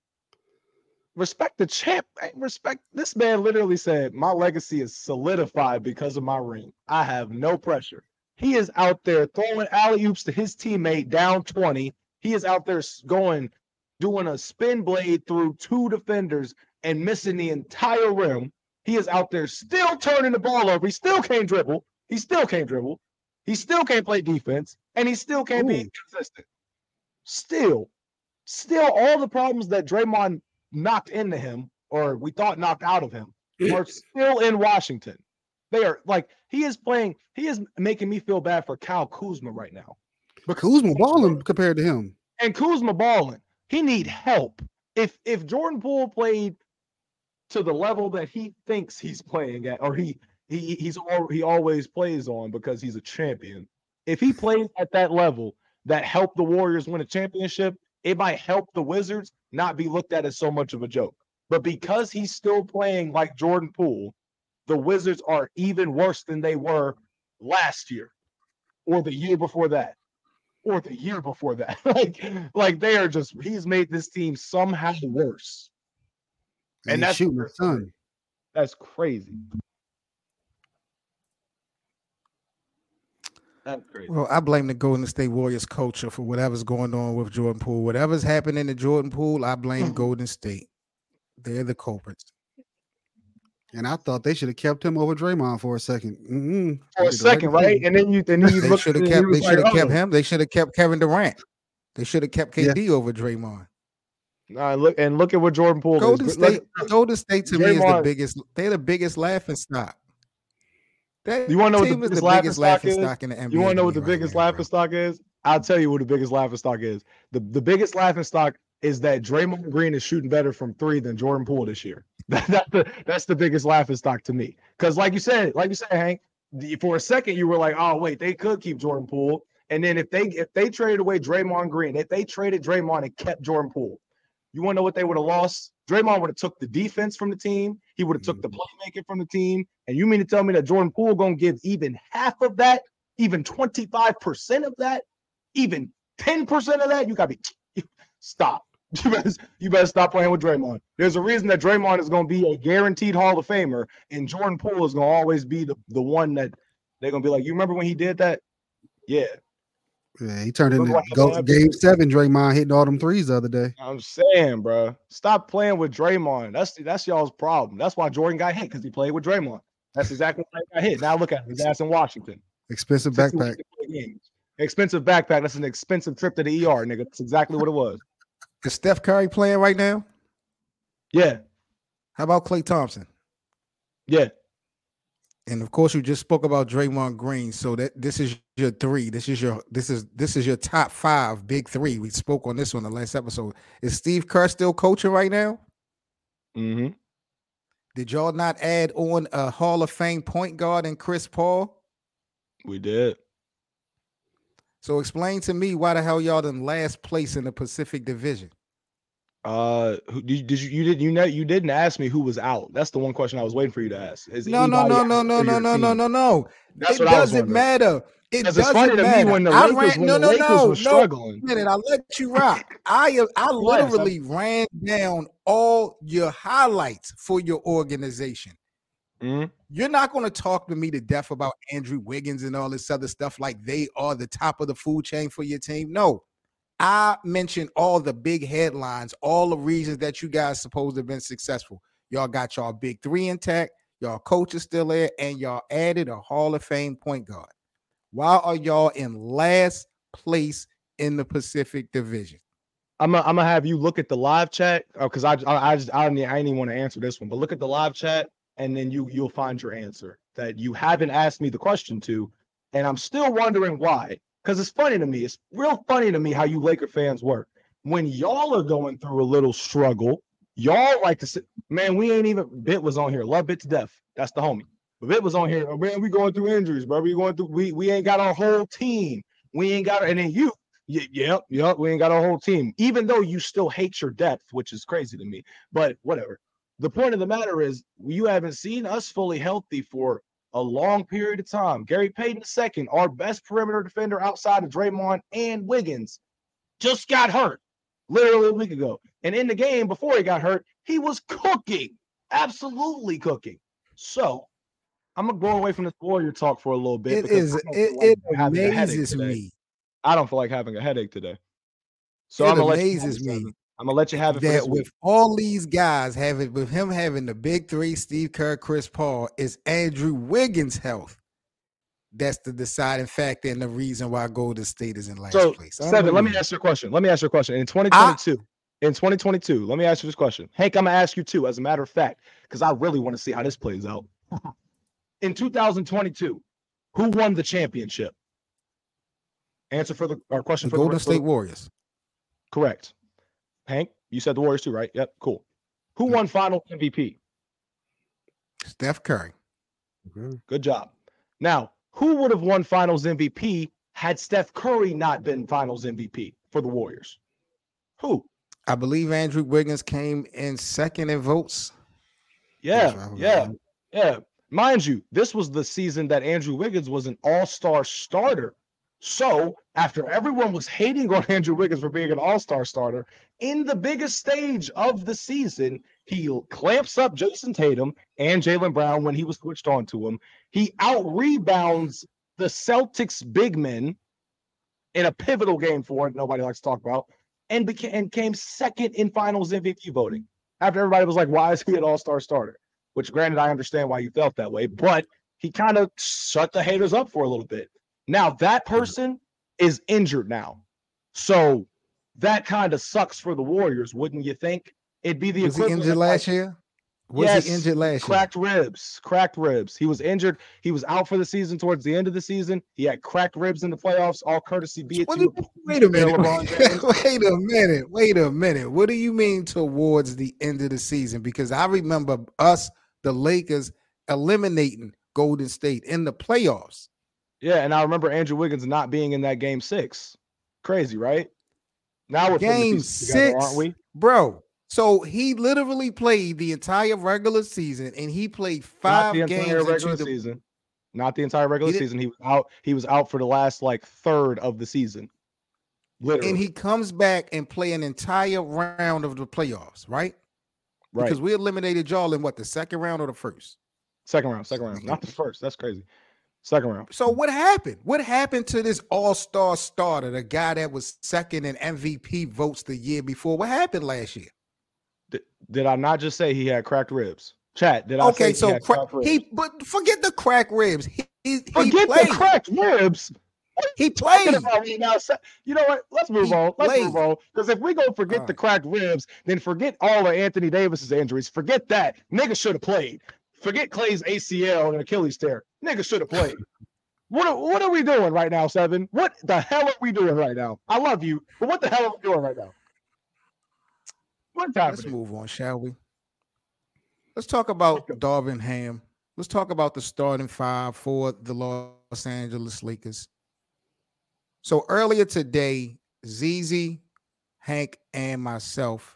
respect the champ. Hey, Respect. This man literally said, "My legacy is solidified because of my ring. I have no pressure." He is out there throwing alley oops to his teammate down twenty. He is out there s- going, doing a spin blade through two defenders and missing the entire rim. He is out there still turning the ball over. He still can't dribble. He still can't dribble. He still can't play defense, and he still can't be Ooh. consistent. Still, still, all the problems that Draymond knocked into him, or we thought knocked out of him, are still in Washington. They are like he is playing. He is making me feel bad for Kyle Kuzma right now. Kuzma balling compared to him. And Kuzma balling. He need help. If if Jordan Poole played to the level that he thinks he's playing at, or he he he's al- he always plays on because he's a champion. If he plays at that level that helped the Warriors win a championship, it might help the Wizards not be looked at as so much of a joke. But because he's still playing like Jordan Poole, the Wizards are even worse than they were last year, or the year before that, or the year before that. like, like they are just. He's made this team somehow worse And, And he's that's shooting a ton. That's crazy. That's crazy. Well, I blame the Golden State Warriors culture for whatever's going on with Jordan Poole. Whatever's happening to Jordan Poole, I blame Golden State. They're the culprits. And I thought they should have kept him over Draymond for a second. Mm-hmm. For a second, right? right? And then you and then you they look should at have it, kept they should have like, kept oh. him. They should have kept Kevin Durant. They should have kept K D Yeah. over Draymond. Nah, look and look at what Jordan Poole Golden is. State, Look, Golden State to me is the Draymond- biggest. They're the biggest laughing stock. That You wanna know what team the is biggest the laughing biggest stock laughing is? stock in the N B A. You want to know what to the me right biggest now, laughing bro. stock is? I'll tell you what the biggest laughing stock is. The the biggest laughing stock is that Draymond Green is shooting better from three than Jordan Poole this year. That, that's the that's the biggest laughing stock to me. Because like you said, like you said, Hank, the, for a second you were like, oh wait, they could keep Jordan Poole, and then if they if they traded away Draymond Green, if they traded Draymond and kept Jordan Poole, you want to know what they would have lost? Draymond would have took the defense from the team. He would have took the playmaking from the team. And you mean to tell me that Jordan Poole gonna give even half of that, even twenty-five percent of that, even ten percent of that? You gotta be stop. You better, you better stop playing with Draymond. There's a reason that Draymond is gonna be a guaranteed Hall of Famer, and Jordan Poole is gonna always be the, the one that they're gonna be like, you remember when he did that? Yeah. Yeah, he turned Remember into what go, happened? game seven. Draymond hitting all them threes the other day. I'm saying, bro, stop playing with Draymond. That's that's y'all's problem. That's why Jordan got hit, because he played with Draymond. That's exactly why he got hit. Now look at him. His ass in Washington. Expensive Sixty backpack. weeks to play games. Expensive backpack. That's an expensive trip to the E R, nigga. That's exactly what it was. Is Steph Curry playing right now? Yeah, How about Klay Thompson? yeah. And of course, you just spoke about Draymond Green. So that this is your three. This is your this is this is your top five big three. We spoke on this one the last episode. Is Steve Kerr still coaching right now? Mm-hmm. Did y'all not add on a Hall of Fame point guard and Chris Paul? We did. So explain to me why the hell y'all in last place in the Pacific Division. Uh, who, did, did you you did you know you didn't ask me who was out? That's the one question I was waiting for you to ask. Is No, no, anybody no, out no, no, for no, your no, no, team? no, no. That's It what I was doesn't wondering. matter. It Because doesn't it's funny to matter. me when the I Lakers ran, when no, the no, Lakers no, were no. struggling. Minute, I let you rock. I I literally ran down all your highlights for your organization. Mhm. You're not going to talk to me to death about Andrew Wiggins and all this other stuff like they are the top of the food chain for your team. No, I mentioned all the big headlines, all the reasons that you guys supposed to have been successful. Y'all got y'all big three intact, y'all coach is still there, and y'all added a Hall of Fame point guard. Why are y'all in last place in the Pacific Division? I'm gonna I'm gonna have you look at the live chat because I I I just I didn't, I didn't even want to answer this one, but look at the live chat and then you you'll find your answer that you haven't asked me the question to, and I'm still wondering why. Because it's funny to me. It's real funny to me how you Laker fans work. When y'all are going through a little struggle, y'all like to say, man, we ain't even Bit was on here. Love Bit to death. That's the homie. But Bit was on here. Oh, man, we going through injuries, bro. We going through. We we ain't got our whole team. We ain't got. And then you. Yeah, yep, yep. We ain't got our whole team, even though you still hate your depth, which is crazy to me. But whatever. The point of the matter is, you haven't seen us fully healthy for a long period of time. Gary Payton the second, our best perimeter defender outside of Draymond and Wiggins, just got hurt literally a week ago. And in the game before he got hurt, he was cooking, absolutely cooking. So I'm gonna go away from this Warrior talk for a little bit. It because is I don't it, feel like it having a headache amazes today. me. I don't feel like having a headache today. So It I'm gonna let you have amazes it, me Seven. I'm gonna let you have it for that this week. with all these guys having, with him having the big three, Steve Kerr, Chris Paul, is Andrew Wiggins' health. That's the deciding factor and the reason why Golden State is in last So place. Seven, let me Unbelievable. ask you a question. Let me ask you a question. In twenty twenty-two, in twenty twenty-two, let me ask you this question. Hank, I'm gonna ask you too, as a matter of fact, because I really want to see how this plays out. In two thousand twenty-two, who won the championship? Answer for the our question The for Golden the, for State the, Warriors. correct. Hank, you said the Warriors too, right? Yep, cool. Who won Finals M V P? Steph Curry. Good job. Now, who would have won Finals M V P had Steph Curry not been Finals M V P for the Warriors? Who? I believe Andrew Wiggins came in second in votes. Yeah, Yes, I was yeah, right. yeah. Mind you, this was the season that Andrew Wiggins was an all-star starter. So after everyone was hating on Andrew Wiggins for being an all-star starter, in the biggest stage of the season, he clamps up Jason Tatum and Jaylen Brown when he was switched on to him. He out-rebounds the Celtics big men in a pivotal game for it, nobody likes to talk about, and became and came second in finals M V P voting. After everybody was like, why is he an all-star starter? Which, granted, I understand why you felt that way, but he kind of shut the haters up for a little bit. Now, that person is injured now. So that kind of sucks for the Warriors, wouldn't you think? It'd be the Was he equivalent injured of last like, year? Was yes, he injured last cracked year? ribs, cracked ribs. He was injured. He was out for the season towards the end of the season. He had cracked ribs in the playoffs, all courtesy be it What to do, wait a minute. LeBron James. Wait a minute. Wait a minute. What do you mean towards the end of the season? Because I remember us, the Lakers, eliminating Golden State in the playoffs. Yeah, and I remember Andrew Wiggins not being in that game six. Crazy, right? Now we're game six, together, six, aren't we? Bro. So he literally played the entire regular season, and he played five Not the games entire regular into the season. Not the entire regular He did- season. He was out. He was out for the last like third of the season. Literally, and he comes back and play an entire round of the playoffs, right? right. Because we eliminated y'all in what, the second round or the first? Second round, second round, not the first. That's crazy. Second round. So what happened? What happened to this all-star starter, the guy that was second in M V P votes the year before? What happened last year? Did, did I not just say he had cracked ribs? Chat, did I Okay, say so he had cra- cracked ribs? he but forget the crack ribs. He he, he Forget played. the cracked ribs. He Talking played. about me now. You know what? Let's move He on. Let's played. move on. Because if we go forget All the right. cracked ribs, then forget all of Anthony Davis's injuries. Forget that. Nigga should have played. Forget Clay's A C L and Achilles tear. Nigga should have played. What are, what are we doing right now, Seven? What the hell are we doing right now? I love you, but what the hell are we doing right now? What's Let's happening? move on, shall we? Let's talk about Darvin Ham. Let's talk about the starting five for the Los Angeles Lakers. So earlier today, Z Z, Hank, and myself,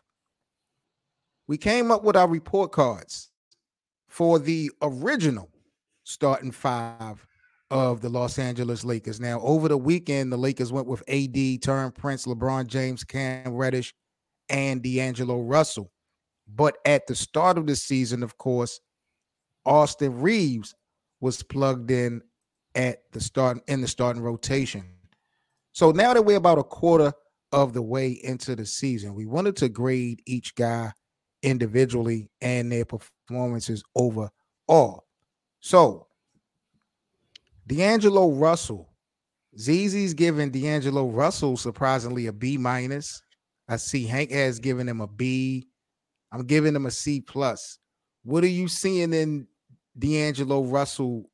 we came up with our report cards for the original starting five of the Los Angeles Lakers. Now, over the weekend, the Lakers went with A D, Taurean Prince, LeBron James, Cam Reddish, and D'Angelo Russell. But at the start of the season, of course, Austin Reeves was plugged in at the start in the starting rotation. So now that we're about a quarter of the way into the season, we wanted to grade each guy individually and their performances overall. So D'Angelo Russell, Z Z's giving D'Angelo Russell surprisingly a B minus. I see Hank has given him a B. I'm giving him a C plus. What are you seeing in D'Angelo Russell,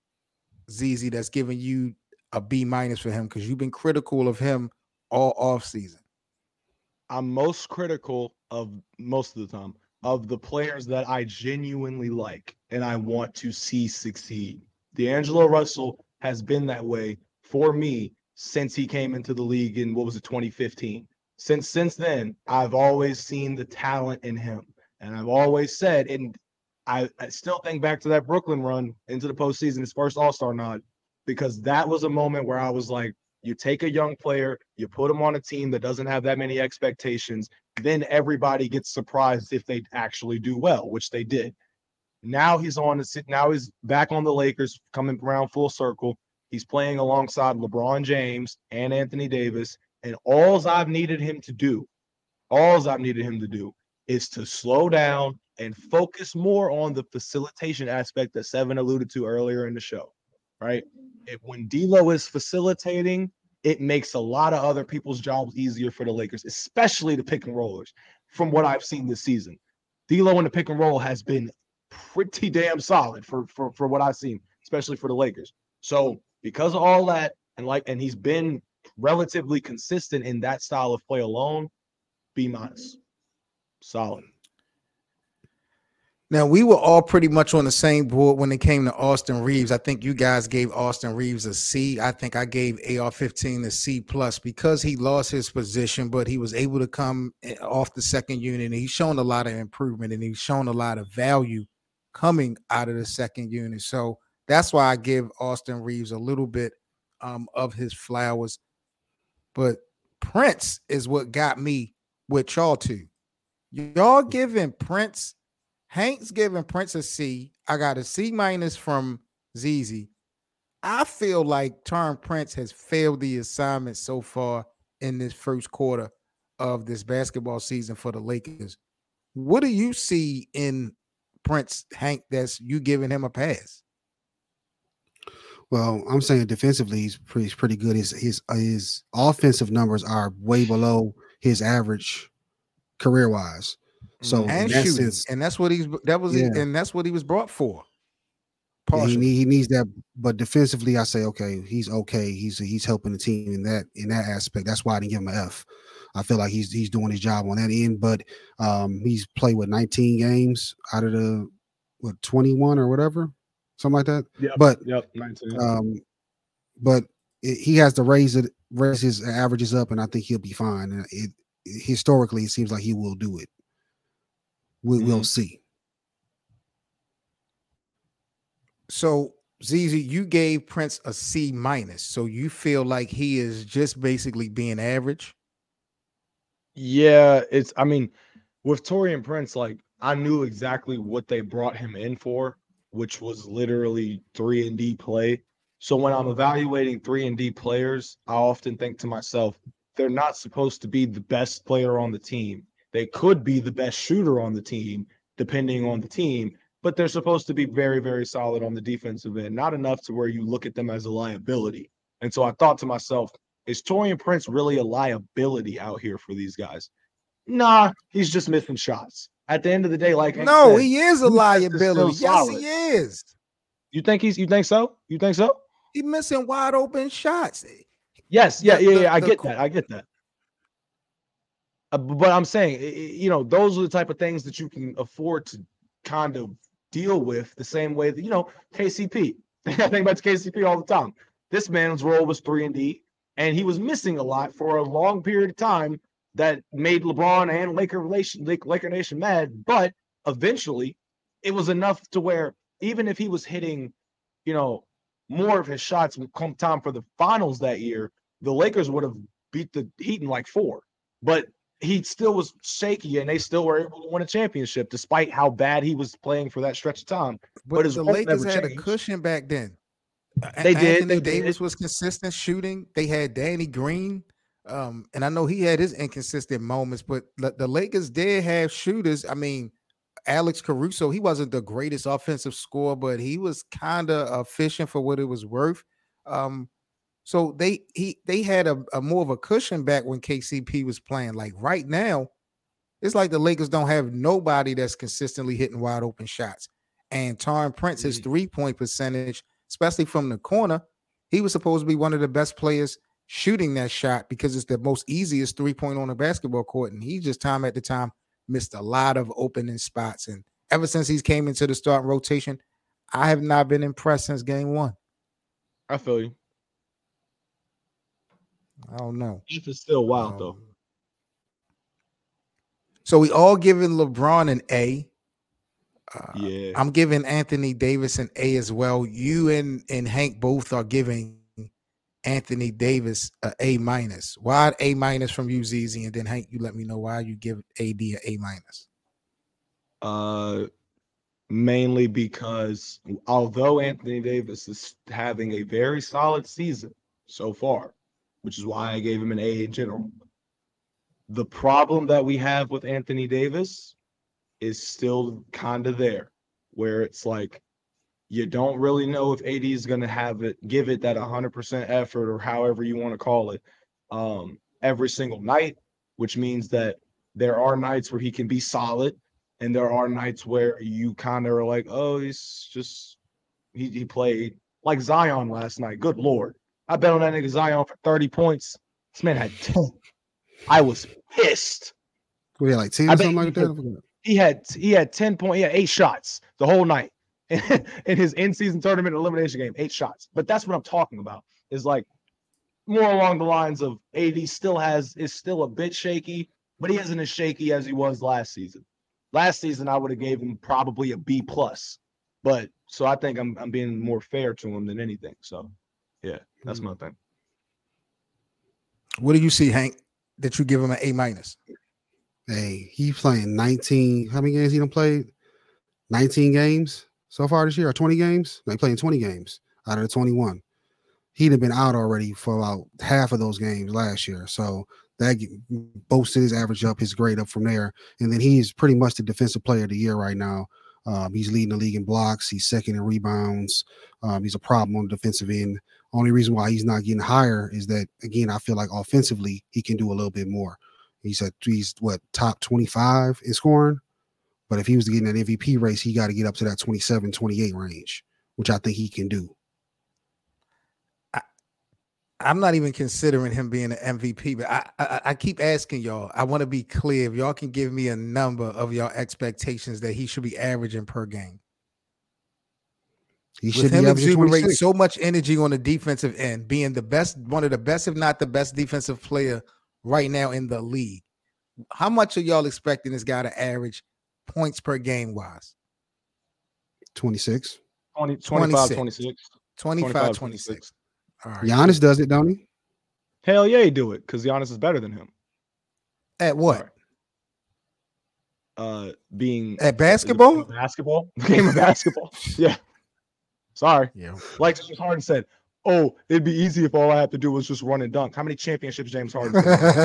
Z Z, that's giving you a B minus for him? Because you've been critical of him all off season. I'm most critical of most of the time of the players that I genuinely like and I want to see succeed. D'Angelo Russell has been that way for me since he came into the league in, what was it, twenty fifteen. Since since then, I've always seen the talent in him. And I've always said, and I, I still think back to that Brooklyn run into the postseason, his first All-Star nod, because that was a moment where I was like, you take a young player, you put him on a team that doesn't have that many expectations, then everybody gets surprised if they actually do well, which they did. Now he's on the sit. Now he's back on the Lakers, coming around full circle. He's playing alongside LeBron James and Anthony Davis. And all I've needed him to do, all I've needed him to do is to slow down and focus more on the facilitation aspect that Seven alluded to earlier in the show, right? If, when D'Lo is facilitating, it makes a lot of other people's jobs easier for the Lakers, especially the pick and rollers, from what I've seen this season. D'Lo in the pick and roll has been pretty damn solid for, for, for what I've seen, especially for the Lakers. So because of all that, and like, and he's been relatively consistent in that style of play alone, B minus. Solid. Now, we were all pretty much on the same board when it came to Austin Reeves. I think you guys gave Austin Reeves a C. I think I gave A R fifteen a C plus because he lost his position, but he was able to come off the second unit. And he's shown a lot of improvement and he's shown a lot of value coming out of the second unit. So that's why I give Austin Reeves a little bit um, of his flowers. but Prince is what got me with y'all two. Y'all giving Prince, Hank's giving Prince a C. I got a C minus from Z Z. I feel like Taurean Prince has failed the assignment so far in this first quarter of this basketball season for the Lakers. What do you see in Prince, Hank, that's you giving him a pass? Well, I'm saying defensively, he's pretty, he's pretty good. His his his offensive numbers are way below his average career wise. So And in that shooting, sense, and that's what he's that was yeah, he, and that's what he was brought for. yeah, he Partially. need, he needs that. But defensively, I say okay, he's okay. He's he's helping the team in that in that aspect. That's why I didn't give him an F. I feel like he's he's doing his job on that end. But um, he's played with nineteen games out of the what twenty-one or whatever, something like that. Yep. But Yep. nineteen. um, but it, he has to raise it, raise his averages up, and I think he'll be fine. And it, historically, it seems like he will do it. We, Mhm. We'll see. So, Z Z, you gave Prince a C minus. So you feel like he is just basically being average? Yeah, it's I mean, with Taurean Prince, like I knew exactly what they brought him in for, which was literally three and D play. So when I'm evaluating three and D players, I often think to myself, they're not supposed to be the best player on the team. They could be the best shooter on the team, depending on the team, but they're supposed to be very, very solid on the defensive end, not enough to where you look at them as a liability. And so I thought to myself, is Taurean Prince really a liability out here for these guys? Nah, he's just missing shots. At the end of the day, like Hank No, said, he is a defense is liability. still Yes, solid. he is. You think he's you think so? You think so? He's missing wide open shots. Yes, yeah, The- yeah, the- yeah. I the get co- that. I get that. Uh, b- but I'm saying, i- i- you know, those are the type of things that you can afford to kind of deal with the same way that, you know, K C P. I think about K C P all the time. This man's role was three and D, and he was missing a lot for a long period of time that made LeBron and Laker relation, Lake- Laker Nation mad. But eventually, it was enough to where even if he was hitting, you know, more of his shots would come time for the finals that year, the Lakers would have beat the Heat in like four. But he still was shaky, and they still were able to win a championship despite how bad he was playing for that stretch of time. But but his the role Lakers never had a changed. cushion back then. A- They did. Anthony They Davis did. was consistent shooting. They had Danny Green. Um, and I know he had his inconsistent moments, but the, the Lakers did have shooters. I mean, Alex Caruso, he wasn't the greatest offensive scorer, but he was kind of efficient for what it was worth. Um, so they he they had a, a more of a cushion back when K C P was playing. Like right now, it's like the Lakers don't have nobody that's consistently hitting wide open shots. And Taurean Prince, his Mhm. three-point percentage, especially from the corner, he was supposed to be one of the best players shooting that shot because it's the most easiest three-point on a basketball court. And he just time at the time missed a lot of opening spots. And ever since he's came into the starting rotation, I have not been impressed since game one. I feel you. I don't know. If it's still wild though. Um, so we all giving LeBron an A. Uh, Yeah. I'm giving Anthony Davis an A as well. You and, and Hank both are giving Anthony Davis a A minus. Why A minus from you, Z Z? And then Hank, you let me know why you give A D a A minus. Uh, mainly because although Anthony Davis is having a very solid season so far, which is why I gave him an A in general, the problem that we have with Anthony Davis is still kind of there, where it's like you don't really know if A D is going to have it, give it that one hundred percent effort or however you want to call it, um, every single night, which means that there are nights where he can be solid, and there are nights where you kind of are like, oh, he's just he, he played like Zion last night. Good Lord. I bet on that nigga Zion for thirty points. This man had ten. I was pissed. We had like ten I or bet something he like had- that. He had he had ten point, he had eight shots the whole night in his in-season tournament elimination game, eight shots. But that's what I'm talking about. Is like more along the lines of A D still has is still a bit shaky, but he isn't as shaky as he was last season. Last season, I would have gave him probably a B plus, but so I think I'm I'm being more fair to him than anything. So, yeah, that's my thing. What do you see, Hank, that you give him an A minus? Hey, he playing nineteen. How many games he done played? nineteen games so far this year, or twenty games? They playing twenty games out of the twenty-one. He'd have been out already for about half of those games last year. So that boosted his average up, his grade up from there. And then he's pretty much the defensive player of the year right now. Um, he's leading the league in blocks. He's second in rebounds. Um, he's a problem on the defensive end. Only reason why he's not getting higher is that, again, I feel like offensively he can do a little bit more. He's at he's what top twenty-five in scoring. But if he was to get in that M V P race, he got to get up to that twenty-seven, twenty-eight range, which I think he can do. I, I'm not even considering him being an M V P, but I, I, I keep asking y'all. I want to be clear. If y'all can give me a number of y'all expectations that he should be averaging per game. He With should him be averaging exuberating twenty-six. so much energy on the defensive end, being the best, one of the best, if not the best defensive player right now in the league. How much are y'all expecting this guy to average points per game wise? twenty-six. twenty, twenty-five, twenty-six. twenty-five, twenty-five, twenty-six. All right. Giannis does it, don't he? Hell yeah, he do it because Giannis is better than him. At what? Uh, being At basketball? Basketball. Game of basketball. Yeah. Sorry. Yeah. Like James Harden said, oh, it'd be easy if all I had to do was just run and dunk. How many championships James Harden?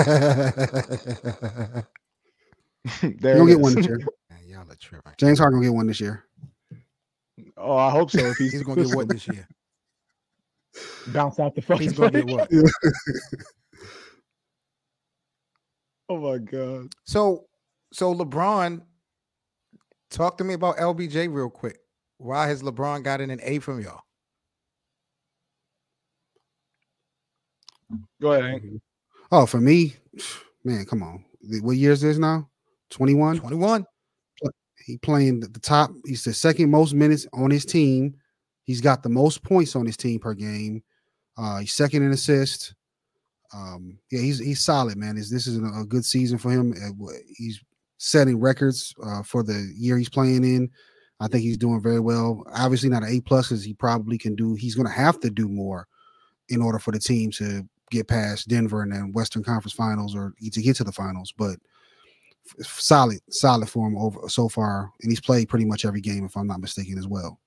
There He'll it get is. one this year. Man, y'all are tripping. James Harden will get one this year. Oh, I hope so. If he's, He's gonna get what this year? bounce out the front. He's gonna get what? Oh my god. So, so LeBron, talk to me about L B J real quick. Why has LeBron gotten an A from y'all? Go ahead, Hank. Oh, for me, man, come on. What year is this now? twenty-one? twenty-one. He playing the top. He's the second most minutes on his team. He's got the most points on his team per game. Uh, he's second in assists. Um, yeah, he's he's solid, man. This this is a good season for him. He's setting records uh, for the year he's playing in. I think he's doing very well. Obviously not an A plus because he probably can do. He's going to have to do more in order for the team to get past Denver and then Western Conference Finals or to get to the finals. But solid, solid for him over so far, and he's played pretty much every game, if I'm not mistaken, as well.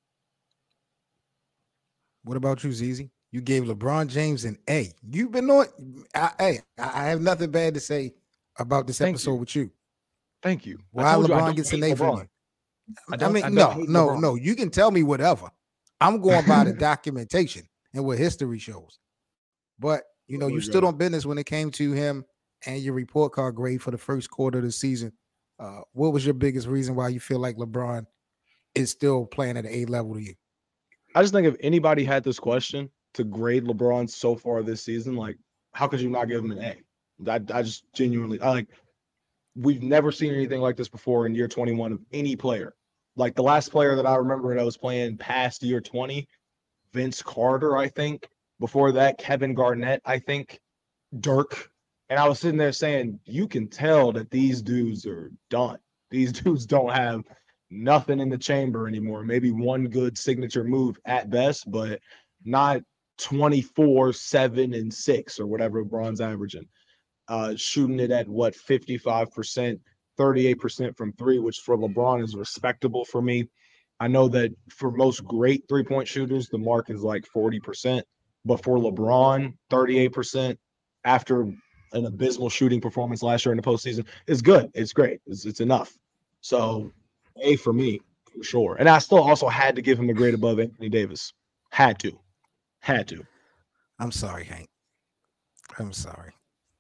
What about you, Z Z? You gave LeBron James an A. You've been on. I, hey, I have nothing bad to say about this Thank episode you. with you. Thank you. I Why told you I LeBron don't gets an hate A from LeBron. you? I I, don't- mean, I don't no, hate no, LeBron. no. You can tell me whatever. I'm going by the documentation and what history shows. But you know, Oh, you my stood God. on business when it came to him and your report card grade for the first quarter of the season. Uh, what was your biggest reason why you feel like LeBron is still playing at an A level to you? I just think if anybody had this question to grade LeBron so far this season, like, how could you not give him an A? I, I just genuinely, I like, we've never seen anything like this before in year twenty-one of any player. Like the last player that I remember that was playing past year twenty, Vince Carter, I think. Before that, Kevin Garnett, I think, Dirk. And I was sitting there saying, you can tell that these dudes are done. These dudes don't have nothing in the chamber anymore. Maybe one good signature move at best, but not twenty-four, seven, and six or whatever LeBron's averaging. Uh, shooting it at what, fifty-five percent, thirty-eight percent from three, which for LeBron is respectable for me. I know that for most great three-point shooters, the mark is like forty percent. But for LeBron, thirty-eight percent after an abysmal shooting performance last year in the postseason is good. It's great. It's, it's enough. So A for me, for sure. And I still also had to give him a grade above Anthony Davis. Had to. Had to. I'm sorry, Hank. I'm sorry.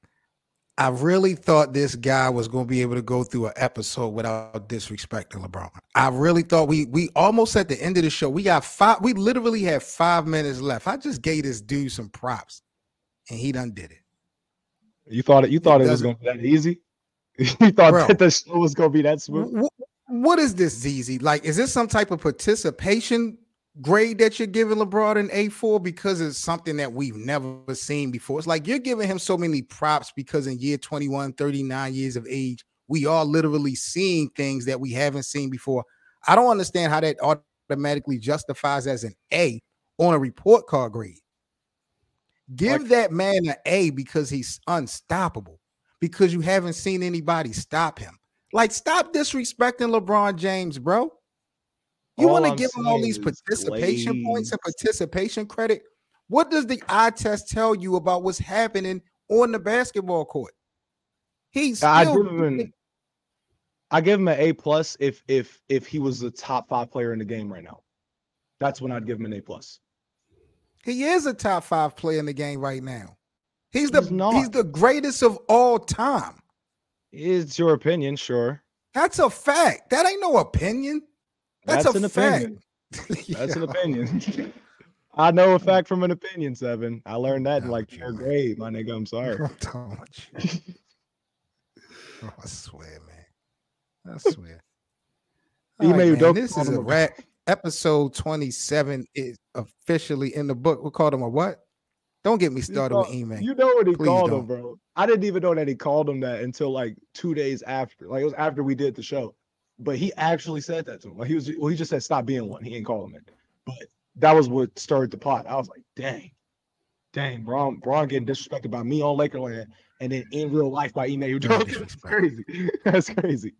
I really thought this guy was going to be able to go through an episode without disrespecting LeBron. I really thought we we almost at the end of the show. We got five. We literally had five minutes left. I just gave this dude some props, and he done did it. You thought it you thought It it, was doesn't- gonna be that easy? You thought Bro. that the show was gonna be that smooth? Wh- What is this, Z Z? Like, is this some type of participation grade that you're giving LeBron an A for because it's something that we've never seen before? It's like you're giving him so many props because in year twenty-one, thirty-nine years of age, we are literally seeing things that we haven't seen before. I don't understand how that automatically justifies as an A on a report card grade. Give Like- that man an A because he's unstoppable. Because you haven't seen anybody stop him. Like, stop disrespecting LeBron James, bro. You All want to I'm give him all saying these is participation points Glades. and participation credit? What does the eye test tell you about what's happening on the basketball court? He's I still give him an, I give him an A plus if if if he was the top five player in the game right now. That's when I'd give him an A plus. he is a top five player in the game right now. He's the He's not. he's the greatest of all time. It's your opinion, sure. That's a fact. That ain't no opinion. That's, That's a an fact. opinion. That's an Yo. opinion. I know a fact from an opinion, Seven. I learned that in No, like you third ain't. grade, my nigga. I'm sorry. I'm talking about you. Oh, I swear, man. I swear. All Email right, you man. don't This call is him a a- wrap. Episode twenty-seven is officially in the book. We called him a what? Don't get me You started call- with email. You know what he Please called don't. him, bro. I didn't even know that he called him that until like two days after. Like it was after we did the show. But he actually said that to him. Like he was well, he just said stop being one. He ain't call him it. But that was what stirred the pot. I was like, dang. Dang, Braun, Braun getting disrespected by me on Lakerland and then in real life by Email Very Udoka. That's disrespectful. crazy. That's crazy.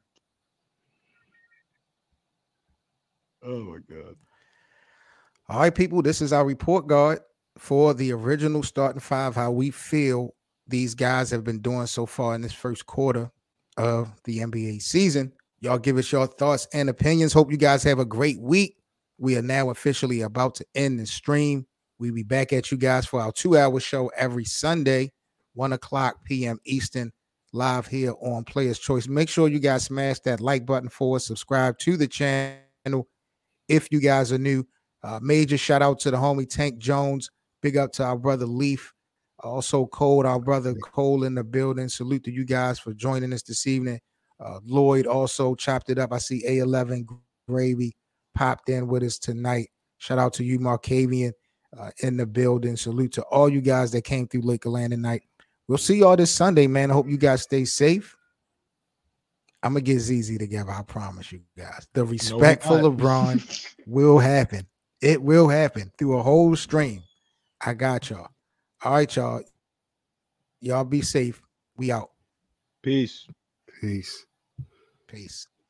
Oh my God. All right, people. This is our report card for the original starting five. How we feel these guys have been doing so far in this first quarter of the N B A season. Y'all give us your thoughts and opinions. Hope you guys have a great week. We are now officially about to end the stream. We'll be back at you guys for our two-hour show every Sunday, one o'clock p.m. Eastern, live here on Players Choice. Make sure you guys smash that like button for us. Subscribe to the channel if you guys are new. Uh, major shout out to the homie Tank Jones. Big up to our brother Leaf. Also, Cole, our brother Cole in the building. Salute to you guys for joining us this evening. Uh, Lloyd also chopped it up. I see A eleven Gravy popped in with us tonight. Shout out to you, Markavian, uh, in the building. Salute to all you guys that came through Lakerland tonight. We'll see y'all this Sunday, man. I hope you guys stay safe. I'm going to get Z Z together. I promise you guys. The respectful not. LeBron will happen. It will happen through a whole stream. I got y'all. All right, y'all. Y'all be safe. We out. Peace. Peace. Peace.